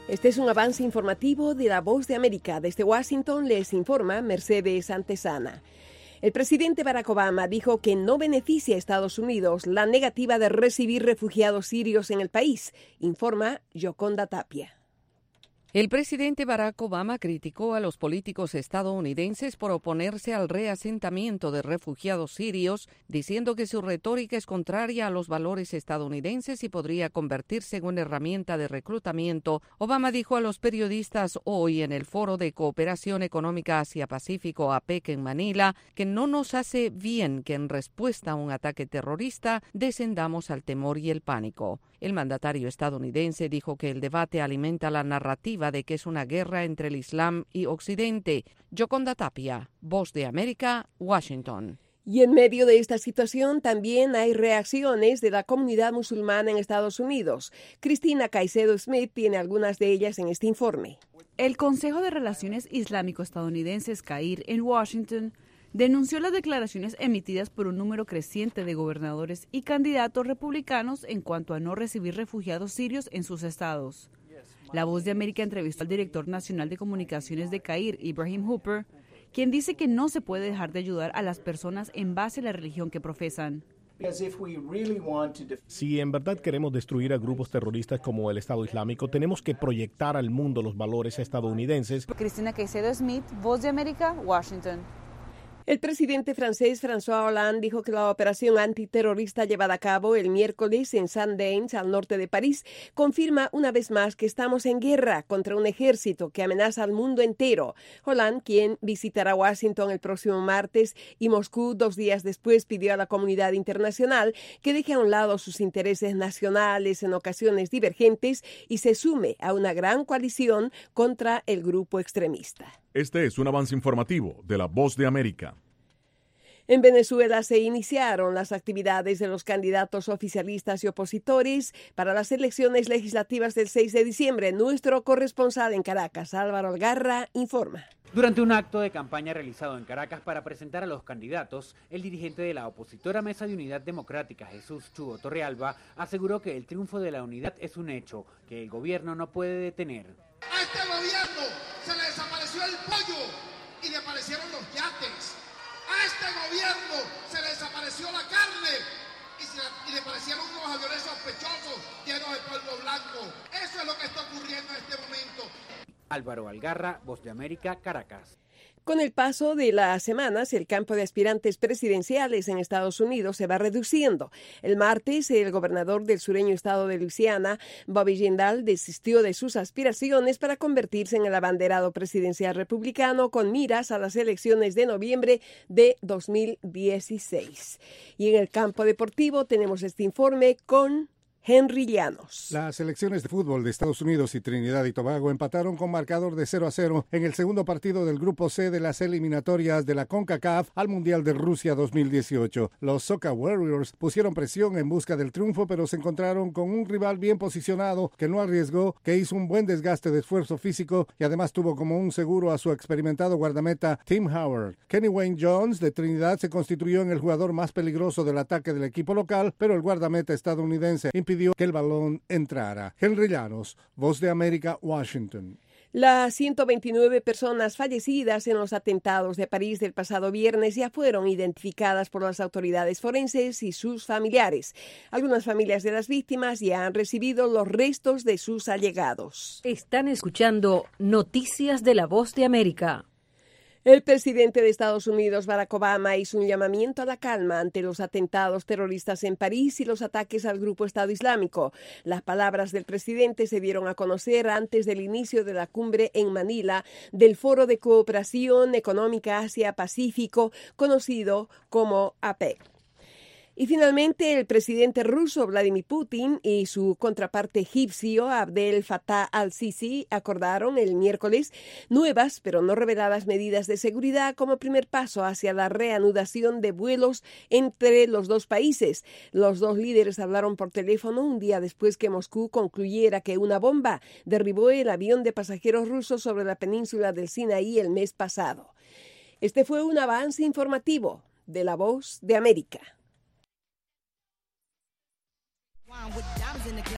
Este es un avance informativo de La Voz de América. Desde Washington les informa Mercedes Antesana. El presidente Barack Obama dijo que no beneficia a Estados Unidos la negativa de recibir refugiados sirios en el país, informa Yoconda Tapia. El presidente Barack Obama criticó a los políticos estadounidenses por oponerse al reasentamiento de refugiados sirios, diciendo que su retórica es contraria a los valores estadounidenses y podría convertirse en una herramienta de reclutamiento. Obama dijo a los periodistas hoy en el Foro de Cooperación Económica Asia-Pacífico APEC en Manila que no nos hace bien que en respuesta a un ataque terrorista descendamos al temor y el pánico. El mandatario estadounidense dijo que el debate alimenta la narrativa de que es una guerra entre el Islam y Occidente. Yoconda Tapia, Voz de América, Washington. Y en medio de esta situación también hay reacciones de la comunidad musulmana en Estados Unidos. Cristina Caicedo Smith tiene algunas de ellas en este informe. El Consejo de Relaciones Islámico-Estadounidenses, CAIR, en Washington, denunció las declaraciones emitidas por un número creciente de gobernadores y candidatos republicanos en cuanto a no recibir refugiados sirios en sus estados. La Voz de América entrevistó al director nacional de comunicaciones de CAIR, Ibrahim Hooper, quien dice que no se puede dejar de ayudar a las personas en base a la religión que profesan. Si en verdad queremos destruir a grupos terroristas como el Estado Islámico, tenemos que proyectar al mundo los valores estadounidenses. Cristina Caicedo Smith, Voz de América, Washington. El presidente francés François Hollande dijo que la operación antiterrorista llevada a cabo el miércoles en Saint-Denis, al norte de París, confirma una vez más que estamos en guerra contra un ejército que amenaza al mundo entero. Hollande, quien visitará Washington el próximo martes y Moscú 2 días después, pidió a la comunidad internacional que deje a un lado sus intereses nacionales en ocasiones divergentes y se sume a una gran coalición contra el grupo extremista. Este es un avance informativo de La Voz de América. En Venezuela se iniciaron las actividades de los candidatos oficialistas y opositores para las elecciones legislativas del 6 de diciembre. Nuestro corresponsal en Caracas, Álvaro Algarra, informa. Durante un acto de campaña realizado en Caracas para presentar a los candidatos, el dirigente de la opositora Mesa de Unidad Democrática, Jesús Chugo Torrealba, aseguró que el triunfo de la unidad es un hecho que el gobierno no puede detener. A este gobierno se le desapareció el pollo y le aparecieron los yates. A este gobierno se le desapareció la carne y le aparecieron unos aviones sospechosos llenos de polvo blanco. Eso es lo que está ocurriendo en este momento. Álvaro Algarra, Voz de América, Caracas. Con el paso de las semanas, el campo de aspirantes presidenciales en Estados Unidos se va reduciendo. El martes, el gobernador del sureño estado de Luisiana, Bobby Jindal, desistió de sus aspiraciones para convertirse en el abanderado presidencial republicano con miras a las elecciones de noviembre de 2016. Y en el campo deportivo tenemos este informe con Henry Llanos. Las selecciones de fútbol de Estados Unidos y Trinidad y Tobago empataron con marcador de 0-0 en el segundo partido del Grupo C de las eliminatorias de la CONCACAF al Mundial de Rusia 2018. Los Soca Warriors pusieron presión en busca del triunfo, pero se encontraron con un rival bien posicionado que no arriesgó, que hizo un buen desgaste de esfuerzo físico y además tuvo como un seguro a su experimentado guardameta Tim Howard. Kenny Wayne Jones de Trinidad se constituyó en el jugador más peligroso del ataque del equipo local, pero el guardameta estadounidense impidió que el balón entrara. Henry Llanos, Voz de América, Washington. Las 129 personas fallecidas en los atentados de París del pasado viernes ya fueron identificadas por las autoridades forenses y sus familiares. Algunas familias de las víctimas ya han recibido los restos de sus allegados. Están escuchando Noticias de La Voz de América. El presidente de Estados Unidos, Barack Obama, hizo un llamamiento a la calma ante los atentados terroristas en París y los ataques al grupo Estado Islámico. Las palabras del presidente se dieron a conocer antes del inicio de la cumbre en Manila del Foro de Cooperación Económica Asia-Pacífico, conocido como APEC. Y finalmente, el presidente ruso Vladimir Putin y su contraparte egipcio Abdel Fattah al-Sisi acordaron el miércoles nuevas, pero no reveladas medidas de seguridad como primer paso hacia la reanudación de vuelos entre los dos países. Los dos líderes hablaron por teléfono un día después que Moscú concluyera que una bomba derribó el avión de pasajeros ruso sobre la península del Sinaí el mes pasado. Este fue un avance informativo de La Voz de América.